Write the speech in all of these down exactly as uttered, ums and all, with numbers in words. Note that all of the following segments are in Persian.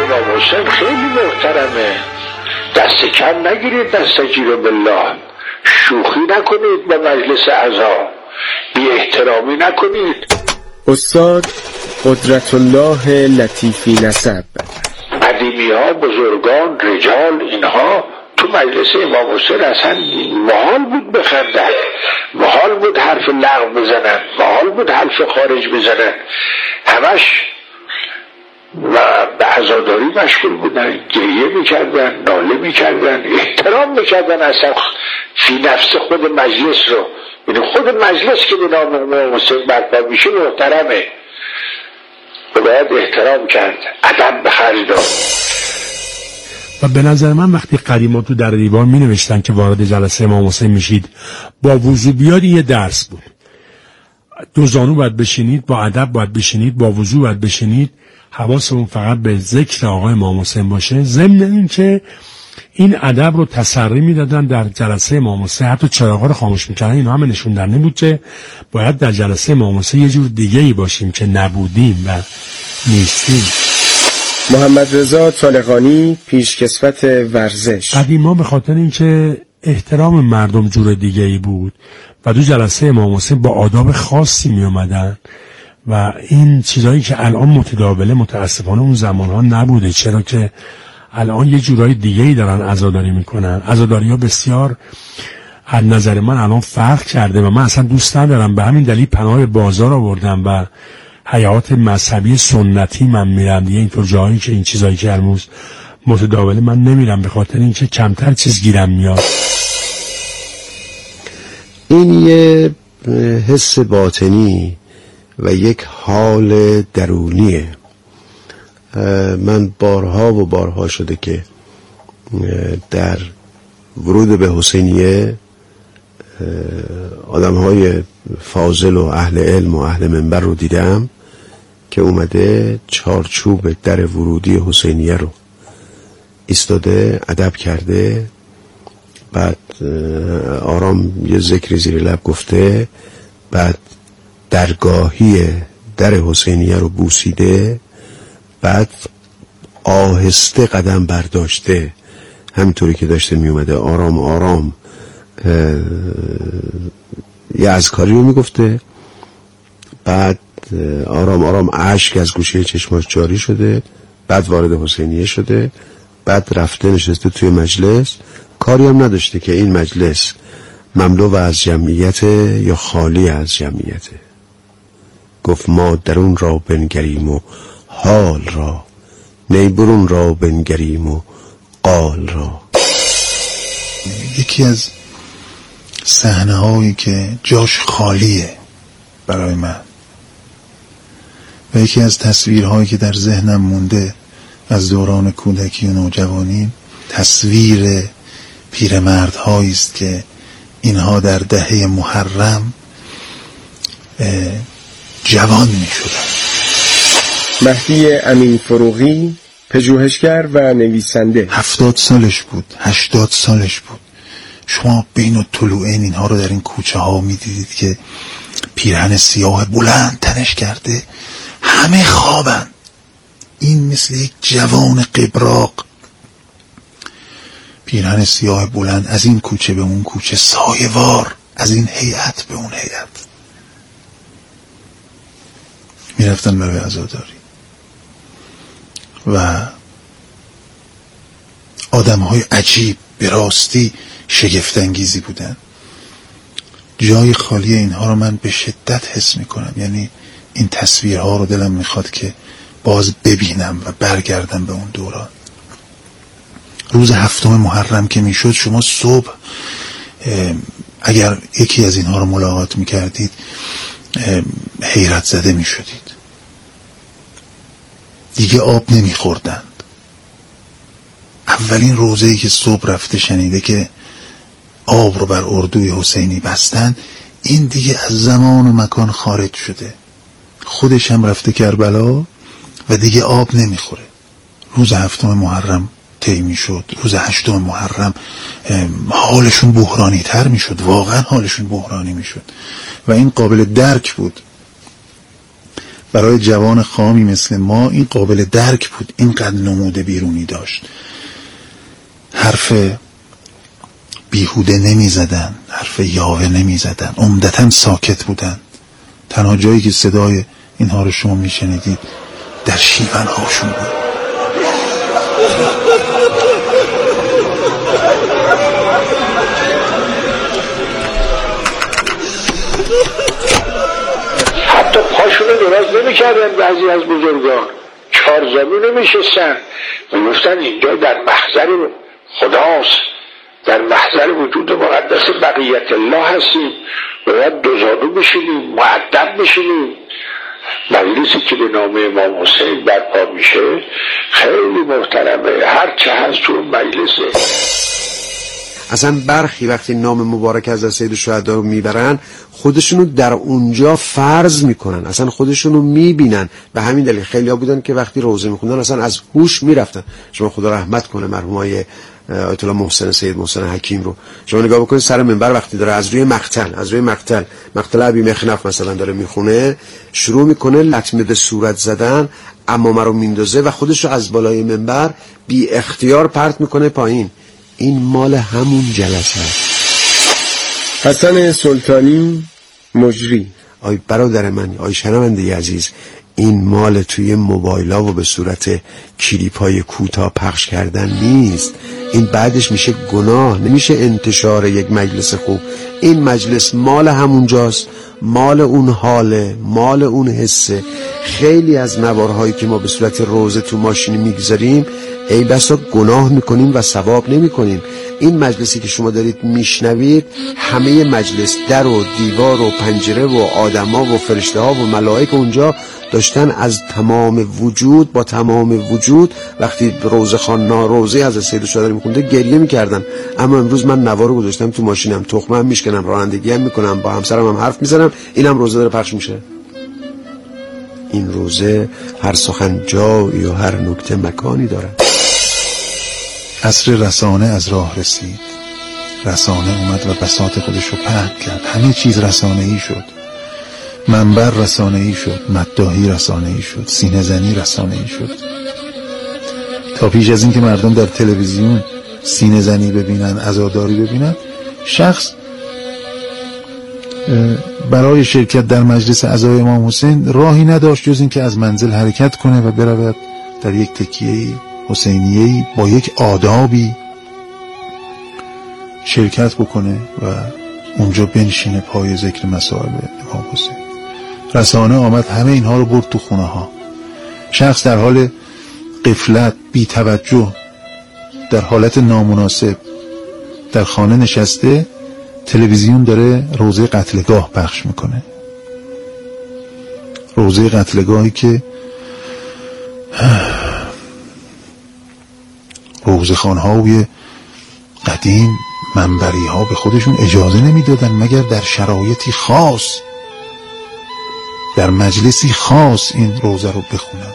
امام حسین خیلی محترمه، دست کم نگیرید، دستگیر بالله، شوخی نکنید با مجلس اعضا، بی احترامی نکنید. استاد قدرت الله لطیفی نسب. قدیمی ها، بزرگان، رجال، اینها تو مجلس امام حسین اصلا محال بود بخندن، محال بود حرف لغو بزنن، محال بود حرف خارج بزنن، همش و به عزاداری مشغول بودن، گریه میکردن، ناله میکردن، احترام میکردن اصلا فی نفس خود مجلس رو. یعنی خود مجلس که به نام امام حسین برپا میشه محترمه و باید احترام کرد، ادب به خرج داد. و به نظر من وقتی قدیما تو در دیوار می نوشتن که وارد جلسه امام حسین میشید با وضو بیاد، یه درس بود. دو زانو باید بشینید، با ادب باید بشینید، با وضو باید بشینید، حواستون فقط به ذکر آقای امام حسین باشه. ضمن این که این ادب رو تسری میدادن در جلسه امام حسین، حتی چراغا رو خاموش میکردن. اینا همه نشون دهنده بود که باید در جلسه امام حسین یه جور دیگه ای باشیم که نبودیم و نیستیم. محمد رضا طالقانی، پیشکسوت ورزش. قدیما به خاطر اینکه احترام مردم جور دیگه ای بود و دو جلسه امام حسین با آداب خاصی می اومدن و این چیزایی که الان متداوله متاسفانه اون زمانها نبوده، چرا که الان یه جورای دیگه ای دارن عزاداری میکنن. عزاداری ها بسیار از نظر من الان فرق کرده و من اصلا دوست ندارم، به همین دلیل پناه بازار آوردم و حیات مذهبی سنتی من میرم دیگه. اینطور جایی که این چیزایی که هرموز متداوله من نمیرم، به خاطر اینکه کمتر چیز گیرم میاد. این یه حس باطنی و یک حال درونیه. من بارها و بارها شده که در ورود به حسینیه آدم‌های فاضل و اهل علم و اهل منبر رو دیدم که اومده چارچوب در ورودی حسینیه رو ایستاده، ادب کرده، بعد آرام یه ذکری زیر لب گفته، بعد درگاهی در حسینیه رو بوسیده، بعد آهسته قدم برداشته، همینطوری که داشته می اومده آرام آرام یه اذکاری رو میگفته، بعد آرام آرام اشک از گوشه چشماش جاری شده، بعد وارد حسینیه شده، بعد رفته نشسته توی مجلس. کاری هم نداشته که این مجلس مملو از جمعیت یا خالی از جمعیته. گفت ما درون را بنگریم و حال را، نی برون را بنگریم و قال را. یکی از صحنه هایی که جاش خالیه برای من و یکی از تصویرهایی که در ذهنم مونده از دوران کودکی و نوجوانی، تصویر پیرمردهایی است که اینها در دهه محرم جوان می شدن. مهدی امین فروغی، پژوهشگر و نویسنده. هفتاد سالش بود، هشتاد سالش بود. شما بین الطلوعین اینها رو در این کوچه ها می دیدید که پیرهن سیاه بلند تنش کرده، همه خوابن. این مثل یک جوان قبراق، پیرهن سیاه بلند، از این کوچه به اون کوچه، سایه‌وار، از این هیئت به اون هیئت می رفتن برای عزاداری و آدم های عجیب، به راستی شگفت‌انگیزی بودن. جای خالی اینها رو من به شدت حس می کنم. یعنی این تصویرها رو دلم میخواد که باز ببینم و برگردم به اون دوران. روز هفتم محرم که میشد، شما صبح اگر یکی از اینها رو ملاقات میکردید حیرت زده میشدید. دیگه آب نمیخوردند. اولین روزه‌ای که صبح رفته شنیده که آب رو بر اردوی حسینی بستن، این دیگه از زمان و مکان خارج شده. خودش هم رفته کربلا و دیگه آب نمیخوره. روز هفتم محرم طی میشد، روز هشتم محرم حالشون بحرانی تر میشد، واقعا حالشون بحرانی میشد و این قابل درک بود. برای جوان خامی مثل ما این قابل درک بود، اینقدر نمود بیرونی داشت، حرف بیهوده نمی زدن، حرف یاوه نمی زدن، عمدتاً ساکت بودن. تنها جایی که صدای اینها رو شما می شنیدید در شیون هاشون بود. حتی پاشونو دراز نمی کردن بعضی از بزرگان، چارزانو نمی شستن، می گفتن اینجا در محضر خداست، در محضر وجود مقدس بقیت الله هستیم، باید دوزانو بشینیم، مؤدب بشینیم. مجلسی که به نام امام حسین برپا میشه خیلی محترمه، هر چه هست تو مجلسه. اصلا برخی وقتی نام مبارک از سید الشهدا رو میبرن خودشونو در اونجا فرض میکنن، اصلا خودشونو میبینن. به همین دلیل خیلی ها بودن که وقتی روزه میخوندن اصلا از هوش میرفتن. شما خدا رحمت کنه مرحومای آیت الله محسن سید محسن حکیم رو شما نگاه بکنید، سر منبر وقتی داره از روی مقتل از روی مقتل مقتل ابی مخنف مثلا داره میخونه، شروع میکنه لطمه به صورت زدن، عمامه رو میندازه و خودش رو از بالای منبر بی اختیار پرت میکنه پایین. این مال همون جلسه است. حسن سلطانی مجری. آی برادر من، آی شنونده عزیز، این مال توی موبایلا و به صورت کلیپ‌های کوتاه پخش کردن نیست. این بعدش میشه گناه، نمیشه انتشار یک مجلس خوب. این مجلس مال همونجاست، مال اون حاله، مال اون حسه. خیلی از نوارهایی که ما به صورت روزه تو ماشین میگذاریم ای بسا گناه میکنیم و ثواب نمیکنیم. این مجلسی که شما دارید میشنوید همه مجلس، در و دیوار و پنجره و آدما و فرشته ها و ملائک اونجا داشتن از تمام وجود با تمام وجود وقتی روزه خان روزه از سید الشهدا میخونده گریه میکردن. اما امروز من نوارو گذاشتم تو ماشینم، تخمه هم میشکنم، رانندگی هم میکنم، با همسرم هم حرف میزنم، اینم روزه داره پخش میشه. این روزه هر سخن جایی و هر نکته مکانی داره. عصر رسانه از راه رسید، رسانه اومد و بساط خودش رو پهن کرد، همه چیز رسانه‌ای شد، منبر رسانه‌ای شد، مداحی رسانه‌ای شد، سینه زنی رسانه‌ای شد. تا پیش از این که مردم در تلویزیون سینه زنی ببینن، عزاداری ببینن، شخص برای شرکت در مجلس عزای امام حسین راهی نداشت جز این که از منزل حرکت کنه و برود در یک تکیه‌ای حسینیه‌ای با یک آدابی شرکت بکنه و اونجا بنشینه پای ذکر مسائل امام حسین. رسانه آمد همه اینها رو برد تو خونه ها. شخص در حال غفلت، بی توجه، در حالت نامناسب در خانه نشسته، تلویزیون داره روزه قتلگاه پخش میکنه. روزه قتلگاهی که روزخوان‌های قدیم، منبری ها به خودشون اجازه نمیدادن مگر در شرایطی خاص، در مجلسی خاص این روزه رو بخونن.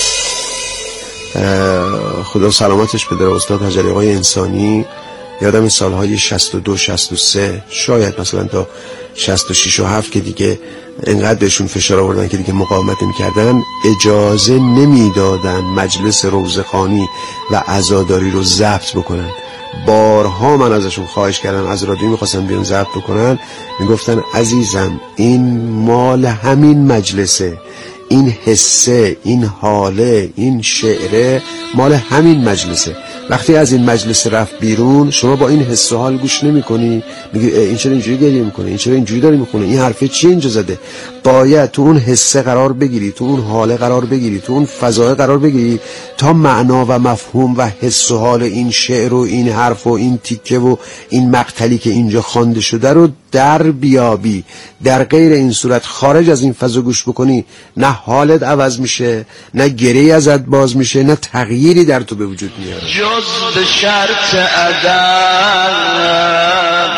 خدا سلامتش بده استاد حجری آقای انسانی. یادم این سالهای شصت و دو شصت و سه شاید مثلا تا شصت و شش و هفت که دیگه انقدر بهشون فشار آوردن که دیگه مقاومت نمی‌کردن، اجازه نمیدادن مجلس روزخوانی و عزاداری رو ضبط بکنن. بارها من ازشون خواهش کردم، از رادیو میخواستن بیان ضبط بکنن، میگفتن عزیزم این مال همین مجلسه، این حسه، این حاله، این شعره مال همین مجلسه. وقتی از این مجلس رفت بیرون شما با این حس و حال گوش نمی کنی، میگی این چرا اینجوری گریه میکنه، این چرا اینجوری داره میخونه، این حرفه چی اینجا زده. باید تو اون حسه قرار بگیری، تو اون حاله قرار بگیری، تو اون فضای قرار بگیری تا معنا و مفهوم و حس و حال این شعر و این حرف و این تیکه و این مقتلی که اینجا خوانده شده رو در بیابی. در غیر این صورت خارج از این فضا گوش بکنی، نه حالت عوض میشه، نه گریه ازت باز میشه، نه تغییری در تو به وجود میاره. جز به شرط ادب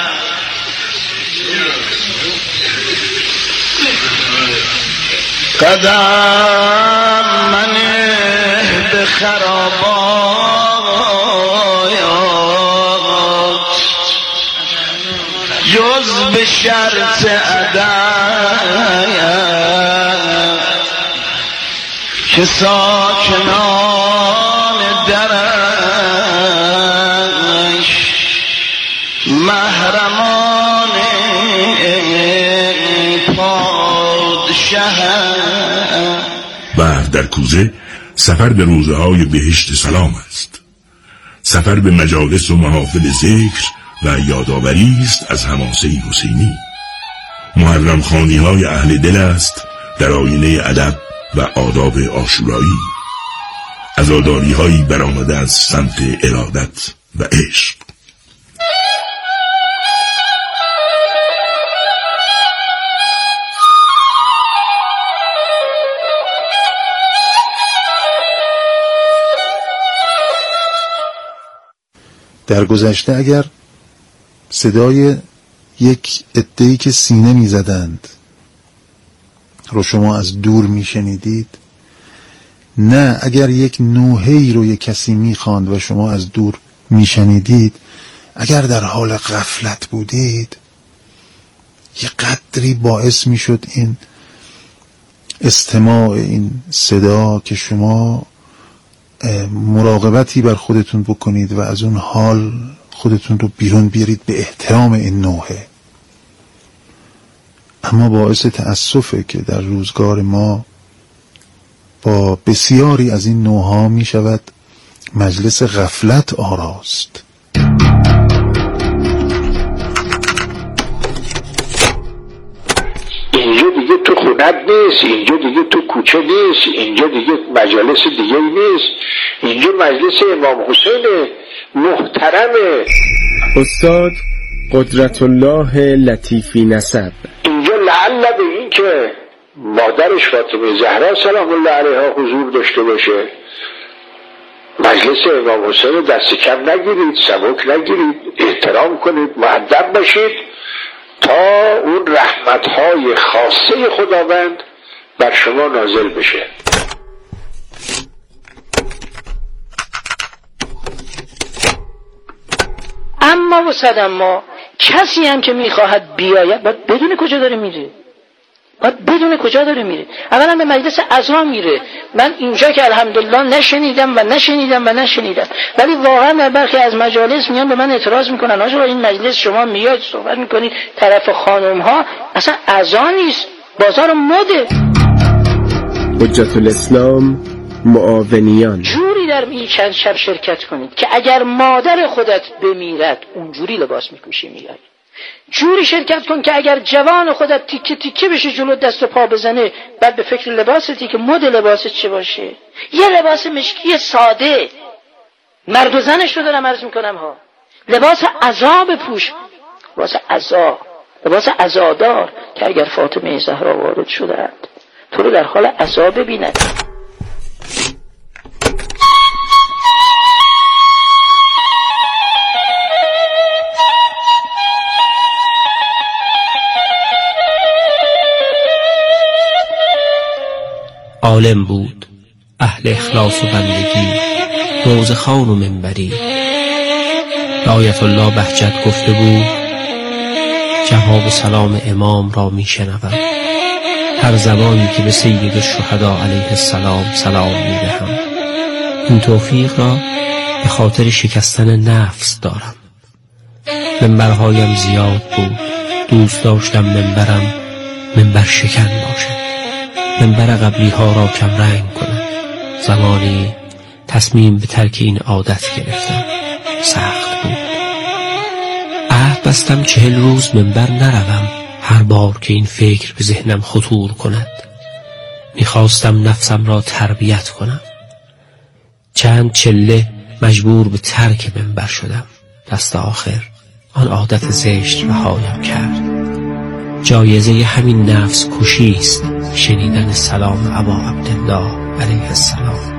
قدم منه به خرابات، جز به شرط ادب که ساکنان درش محرمان پادشه. بحر در کوزه سفر به روزه های بهشت سلام است. سفر به مجالس و محافل ذکر و یادآوری است از حماسه حسینی. محرم خوانی های اهل دل است در آینه ادب و آداب عاشورایی. عزاداری هایی برآمده از سمت ارادت و عشق. در گذشته اگر صدای یک عده‌ای که سینه می زدند رو شما از دور می شنیدید، نه اگر یک نوحه‌ای رو یک کسی می خواند و شما از دور می شنیدید، اگر در حال غفلت بودید، یک قدری باعث می شد این استماع این صدا که شما مراقبتی بر خودتون بکنید و از اون حال خودتون رو بیرون بیارید به احترام این نوحه. اما باعث تأسفه که در روزگار ما با بسیاری از این نوحه‌ها می شود مجلس غفلت آراست. اینجا دیگه تو خونت نیست، اینجا دیگه تو کوچه نیست، اینجا دیگه مجالس دیگه نیست، اینجا مجلس امام حسین محترمه. استاد قدرت الله لطیفی نسب. اینجا لعل به این که مادرش فاطمه زهرا سلام الله علیها حضور داشته باشه. مجلس امام حسین دست کم نگیرید، سبک نگیرید، احترام کنید، مؤدب باشید تا اون رحمتهای خاصه خداوند بر شما نازل بشه. اما وسط اما کسی هم که میخواهد بیاید باید بدون کجا داره میره، باید بدون کجا داره میره. اولا به مجلس عزا میره. من اینجا که الحمدلله نشنیدم و نشنیدم و نشنیدم، ولی واقعا در برخی از مجالس میان به من اعتراض میکنن آجا این مجلس شما میاد صحبت میکنید طرف خانم ها، اصلا عزا نیست، بازار مده. حجت الاسلام معاونیان. جوری در این چند شب شرکت کنید که اگر مادر خودت بمیرد اونجوری لباس میپوشی میای. جوری شرکت کن که اگر جوان خودت تیکه تیکه بشه جلو دست و پا بزنه، بعد به فکر لباستی که مد لباست چه باشه. یه لباس مشکی ساده، مرد و زنش رو دارم عرض میکنم ها، لباس عزا بپوش، لباس عزا، لباس عزادار، که اگر فاطمه زهرا وارد شدند تو رو در حال عزا ببیند. عالم بود، اهل اخلاص و بندگی، روزه خوان و منبری. آیت الله بهجت گفته بود جواب سلام امام را می شنوم، هر زمانی که به سید الشهدا علیه السلام سلام می دهم. این توفیق را به خاطر شکستن نفس دارم. منبرهایم زیاد بود، دوست داشتم منبرم منبر شکن باشد، منبر قبلی ها را کم رنگ کنم. زمانی تصمیم به ترک این عادت گرفتم، سخت بود. عهد بستم چهل روز منبر نروم، هر بار که این فکر به ذهنم خطور کند. میخواستم نفسم را تربیت کنم. چند چله مجبور به ترک منبر شدم، دست آخر آن عادت زشت رهایم کرد. جایزه همین نفس کشی است شنیدن سلام ابا عبدالله علیه السلام.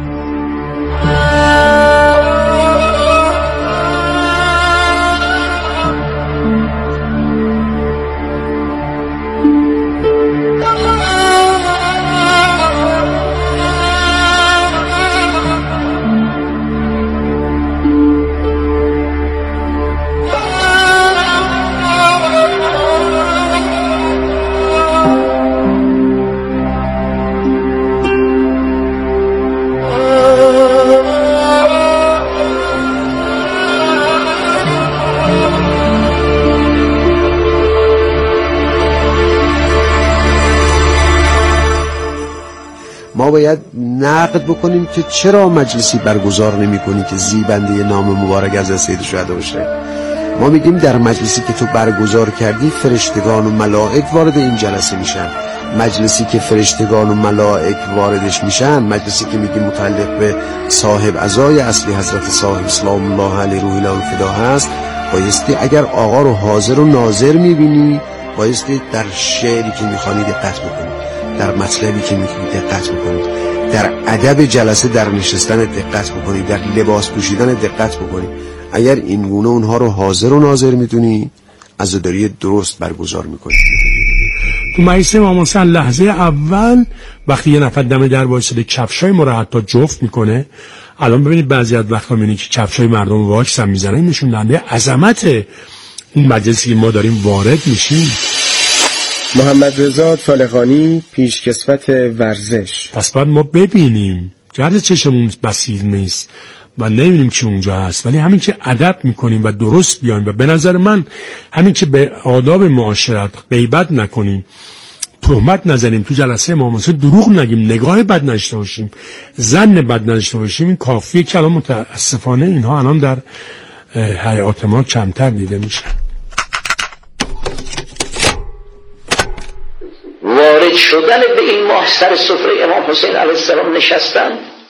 ما باید نقد بکنیم که چرا مجلسی برگزار نمی کنی که زیبنده نام مبارک از سید شهدا باشه. ما میگیم در مجلسی که تو برگزار کردی فرشتگان و ملائک وارد این جلسه میشن. مجلسی که فرشتگان و ملائک واردش میشن، مجلسی که میگیم متعلق به صاحب عزای اصلی حضرت صاحب سلام الله علیه روح الفدا هست، بایستی اگر آقا رو حاضر و ناظر میبینی بایستی در شعری که میخوانی دقت بکنی، در مطلبی که میخوانی دقت بکنی، در ادب جلسه در نشستن دقت بکنی، در لباس پوشیدن دقت بکنی. اگر این گونه اونها رو حاضر و ناظر میدونی عزاداری درست برگزار میکنی. تو مجلس امام حسین لحظه اول وقتی یه نفر دم در وایساده کفشای ما رو حتی جفت میکنه، الان ببینید بعضی از وقتا میبینید که کفشای مردم واکس هم میزنن، این نشون دهنده عظمت این مجلسی که ما داریم وارد میشیم. محمد رضا طالقانی پیشکسوت ورزش. پس باید ما ببینیم، جرد چشمون بسیط نیست و نمی‌بینیم که اونجا هست، ولی همین که ادب میکنیم و درست بیایم و به نظر من همین که به آداب معاشرت غیبت نکنیم، تهمت نزنیم، تو جلسه امام حسین دروغ نگیم، نگاه بد نداشته باشیم، ظن بد نداشته باشیم، این کافیه که الان متاسفانه اینها الان در حیات ما کمتر دیده میشه. وارد شدن به این ماه سر سفره امام حسین علیه السلام نشستن،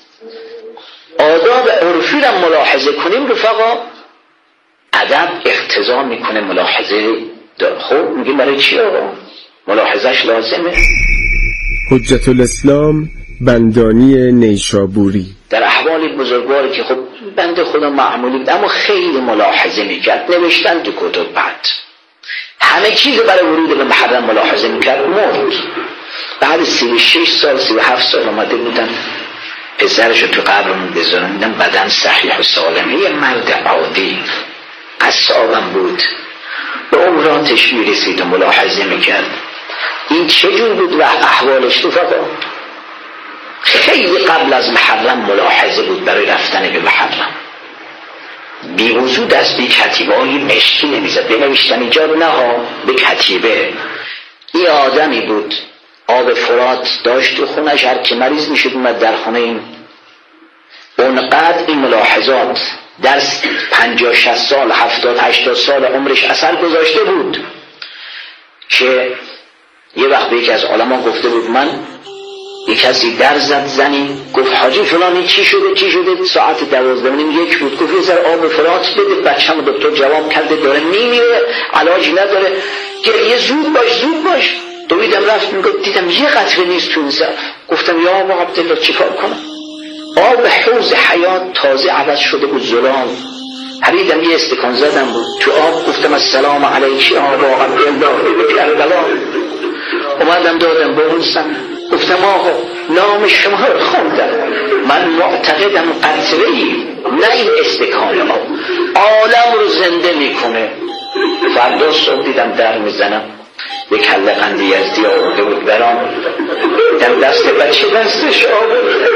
آداب عرفی را ملاحظه کنیم رفقا. ادب اقتضا میکنه ملاحظه. خب میگیم برای چی آقا؟ ملاحظهش لازمه. حجت الاسلام بندانی نیشابوری. در احوال بزرگواری که خب بنده خدا معمولی بود اما خیلی ملاحظه میکرد، نوشتن تو کتب. بعد همه چیز برای ورود به محرم ملاحظه میکرد. مرد بعد سی و شش سال سی و هفت سال آمده بودن پسرشو تو قبرمون بذارن، بدن صحیح و سالمه، یه مرد عادی قصابم بود، به عمراتش میرسید و ملاحظه میکرد این چجور بود و احوالش. رفقا خیلی قبل از محرم ملاحظه بود برای رفتن به محرم. بی وجود از بی کتیبه های مشکی نمیزد، بنوشتن اینجا رو نه ها به کتیبه. این آدمی بود آب فرات داشت تو خونش، هر که مریض میشد اومد در خونه این. اونقدر این ملاحظات در پنجاه شصت سال هفتاد هشتاد سال عمرش اثر گذاشته بود که یه وقت به یکی از علما گفته بود من یک کسی در زد زنی، گفت حاجی فلانی چی شده چی شده، ساعت دوازده و نیم یک بود، گفت یه ذره آب فرات بده، بچه‌مو دکتر جواب کرده داره میمیره علاج نداره، گریه زود باش زود باش. دویدم رفت میگفت دیدم یه قطره نیست تو این سر، گفتم یا آقا عبدالله چیکار کنم؟ آب حوض حیات تازه عوض شده بود زلال، پریدم یه استکان زدم بود تو آب، گفتم السلام علیک یا آقا عبدالله به کربلا. اومدم دادم به اون سن، گفتم آقا نام شما رو خوندم، من معتقدم قطره‌ای نه این استکان آب عالم رو زنده میکنه. فردا صبح دیدم در میزنم یک کله قندی یزدی آورده بود برام، دیدم دست بچه دستش آورده.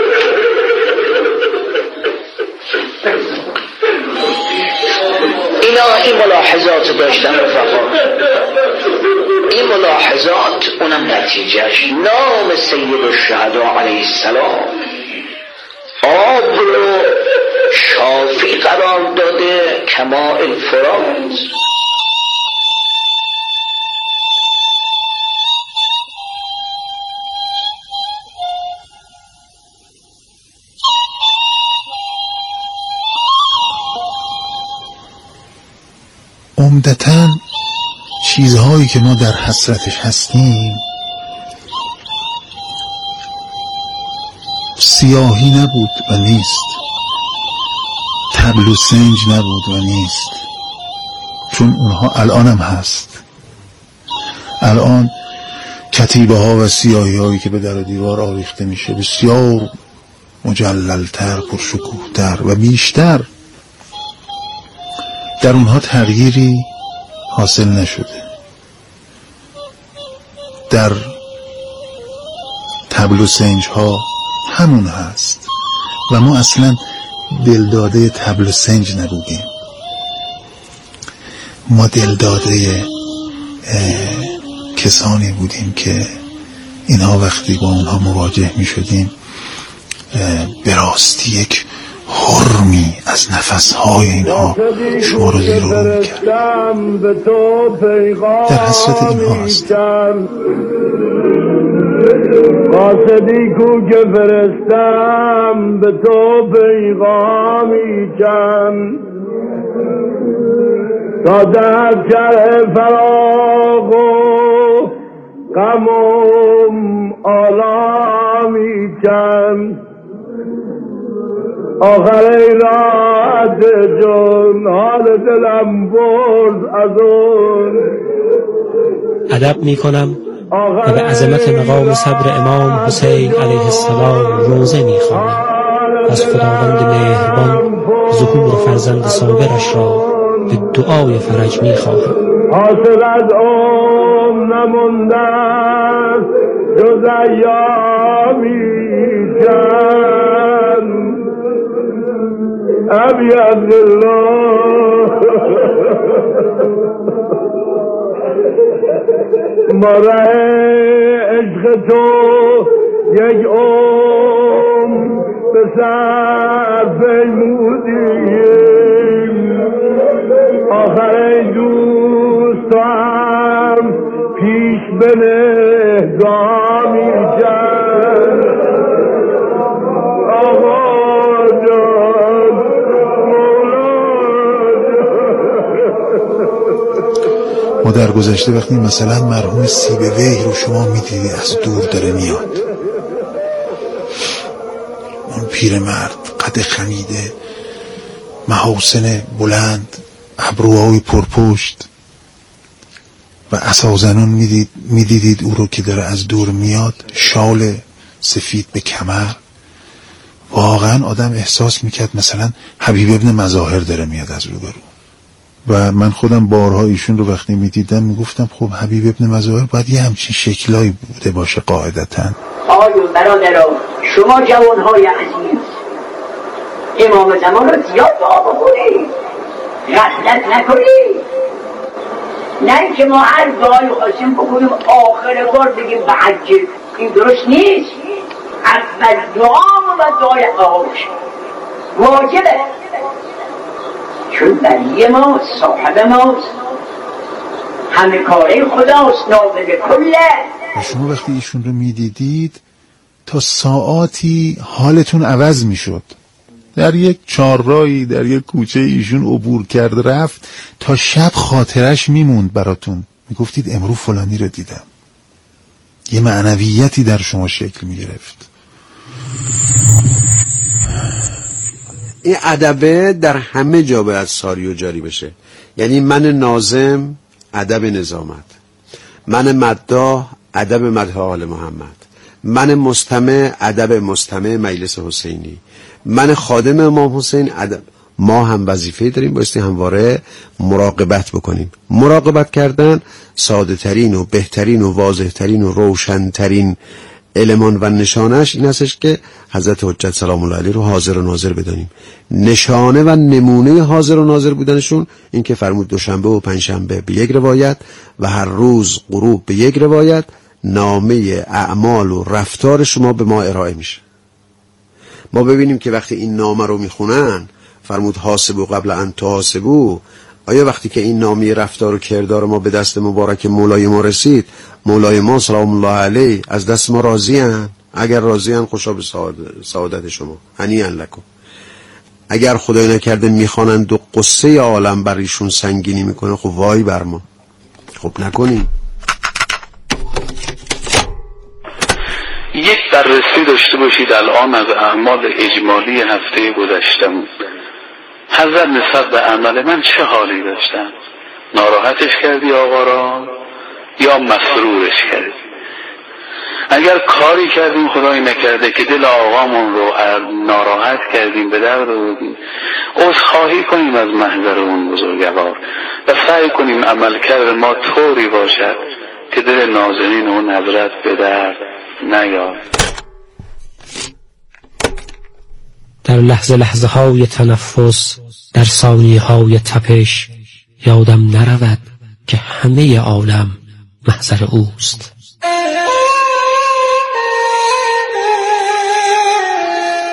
اینا این ملاحظات داشتن رفقا، این ملاحظات اونم نتیجهش نام سید الشهدا علیه السلام آب رو شافی قرار داده کماء الفرات. عمدتاً چیزهایی که ما در حسرتش هستیم سیاهی نبود و نیست، تبل و سنج نبود و نیست، چون اونها الانم هست. الان کتیبه ها و سیاهی هایی که به در و دیوار آویخته میشه بسیار مجللتر، پرشکوهتر و بیشتر، در اونها تغییری حاصل نشده. در تبل و سنج ها همون هست و ما اصلا دلداده تبل و سنج نبودیم، ما دلداده کسانی بودیم که اینها وقتی با اونها مواجه می شدیم به راستی یک حرمی از نفسهای اینها شما رو زیر و رو میکرد. در حسرت اینها هست. قاصدی کو که فرستم به تو پیغامی کن تا در شرح فراغ و غمم آلامی کن آخر ایراد جون حال دلم برد از اون. ادب می کنم و به عظمت مقام صبر امام حسین علیه السلام روزه می خوانم. از خداوند مهربان ظهور فرزند صابرش را به دعای فرج می خواهم. حاصل از عمر نمونده جز ایامی کن ابی عبدالله مرا عشق تو یک عمر به سر پیمودیم آخر دوست تو هم پیش بنه گامی کن آقا جان ما در گذشته وقتی مثلا مرحوم سیبویه رو شما میدیدی از دور داره میاد، اون پیرمرد قد خمیده، محاسن بلند، ابروهای پرپشت و عصازنون میدید میدیدید او رو که داره از دور میاد، شال سفید به کمر. واقعا آدم احساس میکرد مثلا حبیب ابن مظاهر داره میاد از روبرو. و من خودم بارها ایشون رو وقتی میدیدم میگفتم خب حبیب ابن مظاهر باید یه همچین شکلایی بوده باشه قاعدتاً. آیون برادران، شما جوانهای عزیز امام زمان رو زیاد دعا بکنید، غفلت نکنید. نه اینکه ما هر دعایی خواستیم بکنیم آخر بار بگیم بعجل، این درست نیست. اول دعا و دعای آقا باشه واجبه، چون ولی ماست، صاحب ماست، همه کاره خداست، ناظر کله. و شما وقتی ایشون رو میدیدید تا ساعاتی حالتون عوض میشد. در یک چهارراهی در یک کوچه ایشون عبور کرد رفت تا شب خاطرش میموند براتون، میگفتید امروز فلانی رو دیدم. یه معنویتی در شما شکل میگرفت. این ادبه در همه جا باید ساری و جاری بشه. یعنی من ناظم ادب نظامت، من مداح ادب مدح آل محمد، من مستمع ادب مستمع مجلس حسینی، من خادم امام حسین ادب. ما هم وظیفه داریم بایستی همواره مراقبت بکنیم. مراقبت کردن ساده ترین و بهترین و واضح ترین و روشن ترین المان و نشانش این هستش که حضرت حجت سلام الله علیه رو حاضر و ناظر بدانیم. نشانه و نمونه حاضر و ناظر بودنشون این که فرمود دوشنبه و پنجشنبه به یک روایت و هر روز غروب به یک روایت نامه اعمال و رفتار شما به ما ارائه میشه. ما ببینیم که وقتی این نامه رو میخونن فرمود حاسبو قبل ان تحاسبو، آیا وقتی که این نامی رفتار و کردار ما به دست مبارک مولای ما رسید، مولای ما سلام الله علیه از دست ما راضی هن؟ اگر راضی هن خوشا به سعادت شما، هنیئا لکم. اگر خدای نکرده میخوانند و قصه عالم بر ایشون سنگینی میکنه، خب وای بر ما. خب نکنیم. یک بررسی داشته باشید الان از اعمال اجمالی هفته گذشتم. حضرت نسبت به عمل من چه حالی داشتن؟ ناراحتش کردی آقا را یا مسرورش کردی؟ اگر کاری کردیم خدای نکرده که دل آقامون رو ناراحت کردیم، به درد آوردیم، عذرخواهی کنیم از محضر اون بزرگوار و سعی کنیم عملکرد ما طوری باشد که دل ناظرین اون حضرت به درد نیاد. در لحظه لحظه های تنفس، در ثانیه های تپش، یادم نرود که همه عالم محضر اوست.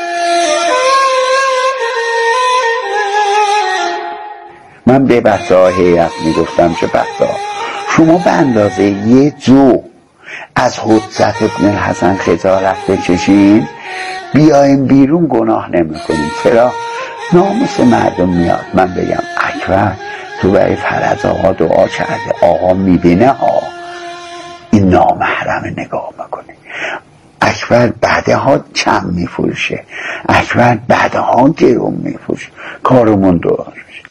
من به بچه ها هیئت میگفتم که بچه ها شما به اندازه یه جو از حجت ابن الحسن خجالت بکشین، بیایم بیرون گناه نمی کنیم. چرا؟ ناموس مردم میاد من بگم اکبر تو برای فرج آقا دعا کرده، آقا میبینه ها، این نامحرم نگاه میکنه. اکبر بعدها کم میفروشه، اکبر بعدها گرون میفروشه، کارمون درست.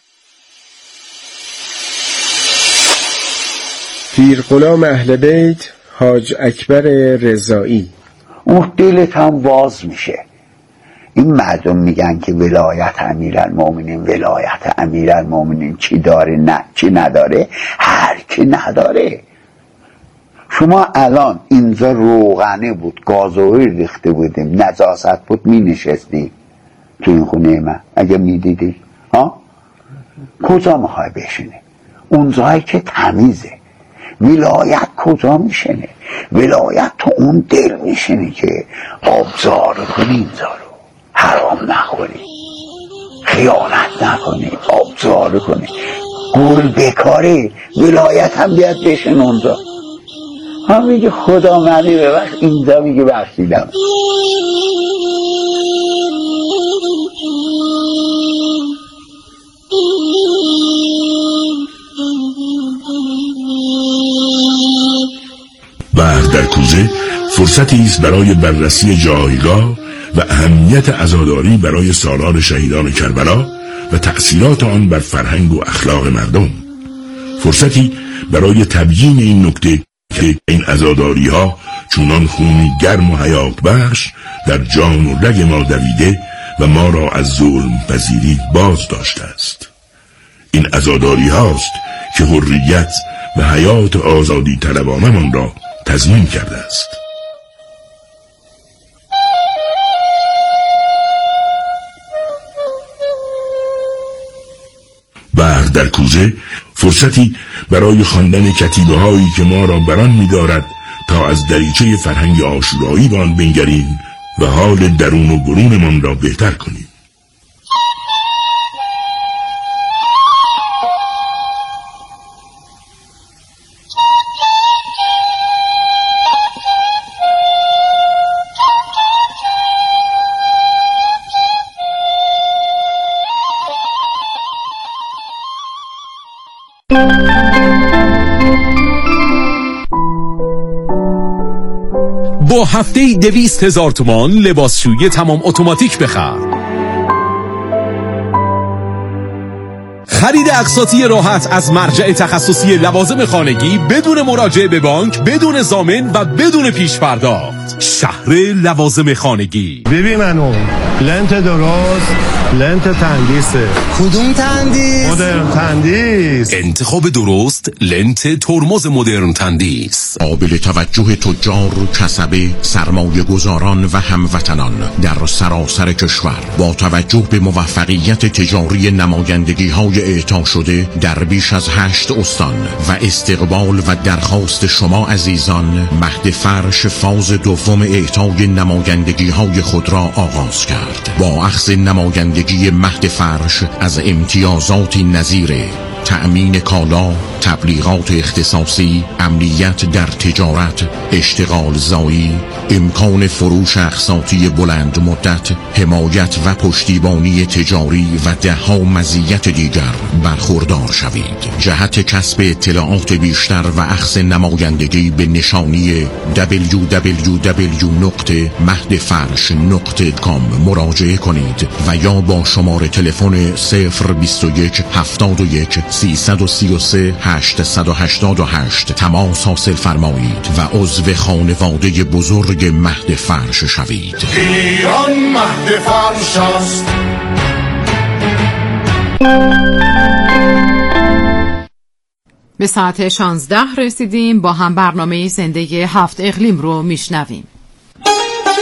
پیر غلام اهل بیت حاج اکبر رضایی. اون دلت هم باز میشه. این مردم میگن که ولایت امیرالمومنین، ولایت امیرالمومنین چی داره نه چی نداره، هر کی نداره. شما الان اینجا روغنه بود، گازوئیل ریخته بودیم، نجاست بود، می نشستی تو این خونه من اگه می دیدی ها؟ کجا میخوای بشینه؟ اونجایی که تمیزه. ولایت کجا میشنه؟ ولایت تو اون دل میشنه که آبزار کنی، اینجا رو حرام نخوری، خیانت نکنی، آبزار کنی، گل بکاری. ولایت هم بیاد بشن اونجا. هم میگه خدا منی ببخش، اینجا میگه بخشیدم. بحر در کوزه فرصتی است برای بررسی جایگاه و اهمیت عزاداری برای سالار شهیدان کربلا و تأثیرات آن بر فرهنگ و اخلاق مردم. فرصتی برای تبیین این نکته که این عزاداری ها چونان خونی گرم و حیات بخش در جان و رگ ما دویده و ما را از ظلم پذیری باز داشته است. این عزاداری هاست که حریت و حیات آزادی طلبانه من را تضمین کرده است. بحر در کوزه فرصتی برای خواندن کتیبه هایی که ما را بران می دارد تا از دریچه فرهنگ عاشورایی به آن بنگریم و حال درون و برون من را بهتر کنیم. با هفته دویست هزار تومان لباسشویی تمام اتوماتیک بخر. خرید اقساطی راحت از مرجع تخصصی لوازم خانگی بدون مراجعه به بانک، بدون ضامن و بدون پیش پرداخت. شهر لوازم خانگی. ببین منو لنت درست، لنت تندیسه. کدوم تندیس؟ مدرن تندیس. انتخاب درست لنت ترمز مدرن تندیس. قابل توجه تجار، کسبه، سرمایه گذاران و هموطنان در سراسر کشور با توجه به موفقیت تجاری نمایندگی های اعطا شده در بیش از هشت استان و استقبال و درخواست شما عزیزان، مهد فرش فاز دوم اعطای نمایندگی های خود را آغاز کرد. با اخذ نمایندگی مهد فرش از امتیازاتی نظیر تأمین کالا، تبلیغات اختصاصی، امنیت در تجارت، اشتغال زایی، امکان فروش اقساطی بلند مدت، حمایت و پشتیبانی تجاری و دهها مزیت دیگر برخوردار شوید. جهت کسب اطلاعات بیشتر و اخذ نمایندگی به نشانی دبلیو دبلیو دبلیو نقطه مهد فرش نقطه کام مراجعه کنید و یا با شماره تلفن صفر بیست و یک هفتاد و یک سیصد و سی و سه هشتصد و هشتاد و هشت تماس حاصل فرمایید و عضو خانواده بزرگ مهد فرش شوید. ایران مهد فرش است. به ساعت شانزده رسیدیم، با هم برنامه زندگی هفت اقلیم رو میشنویم.